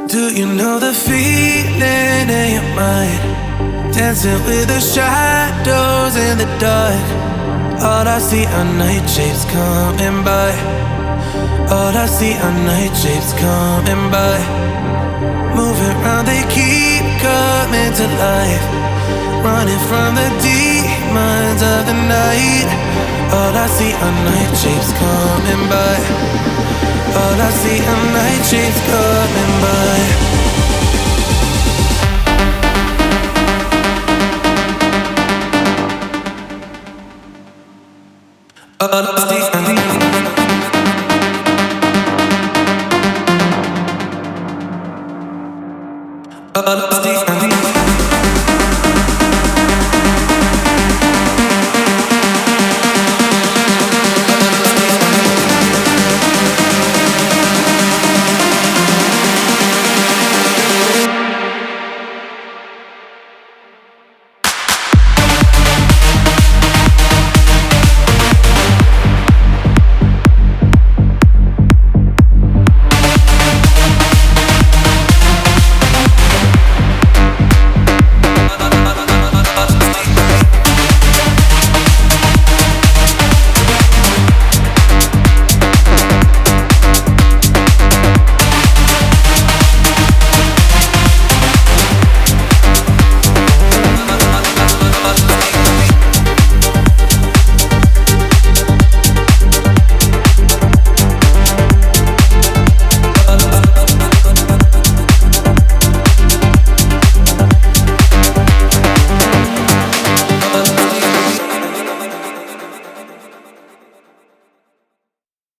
Do you know the feeling in your mind? Dancing with the shadows in the dark. All I see are night shapes coming by. All I see are night shapes coming by. Moving around, they keep coming to life. Running from the demons of the night. All I see are night shapes coming by. All I see are night shapes coming by. All I see are all I see